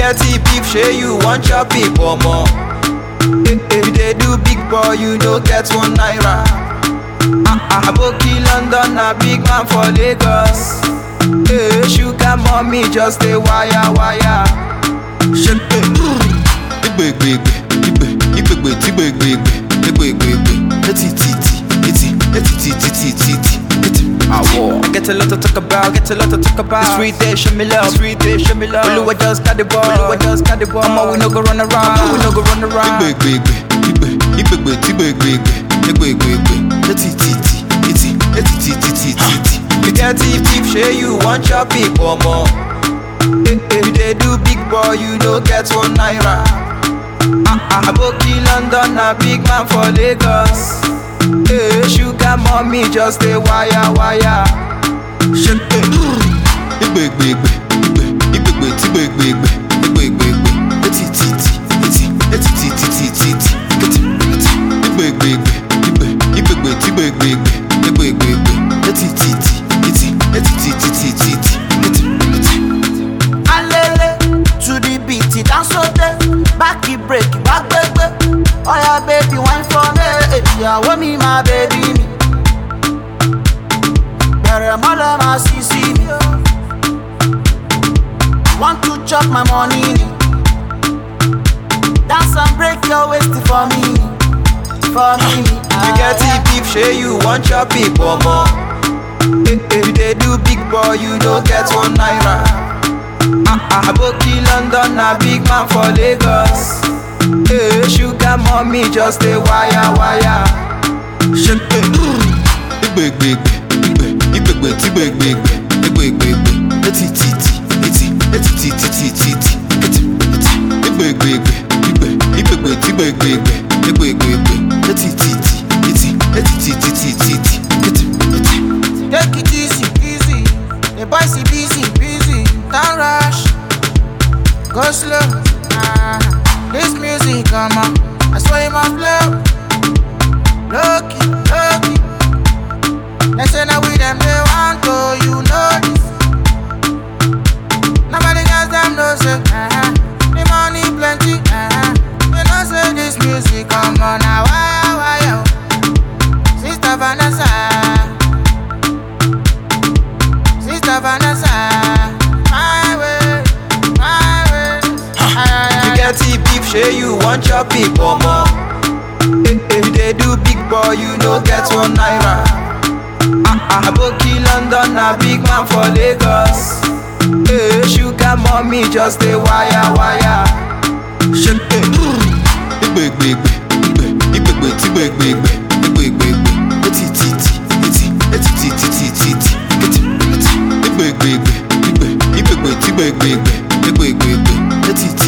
get the beef, shey you want your people more. If they do big boy, you no get 1 naira. Aboki London, a big man for Lagos. Sugar mommy just a wire. Shake I get a lot to talk about, The street they show me love, Oluwa just got the ball, Mama we no go run around, You get the beef, shey you want your people more. If they do big boy, you no get 1 naira. Aboki London, a big man for Lagos. Sugar mommy just a wire. Alele to the beat, it dance so there. Back it break, back baby. Oh yeah, baby, wine for me. Yeah, want me, my baby. Better mother, my see me. Want to chop my money. Dance and break your waist for me. You get the beef, shey you want your people more. If they do big boy, you no get 1 naira. Aboki London, a big man for Lagos. Sugar mommy just a wire. Take it easy. The boys is busy. Don't rush. Go slow. This music, come on. I swear you must blow. Lucky. They say now with them they want to, you know this. Nobody else them know say, the money plenty, You know say this music, come on now, why, Sister Vanessa, my way. You get the beef, shey you want your people more. If they do big boy, you no get 1 naira. Aboki London, a big man for Lagos. Sugar mommy just a wire. Big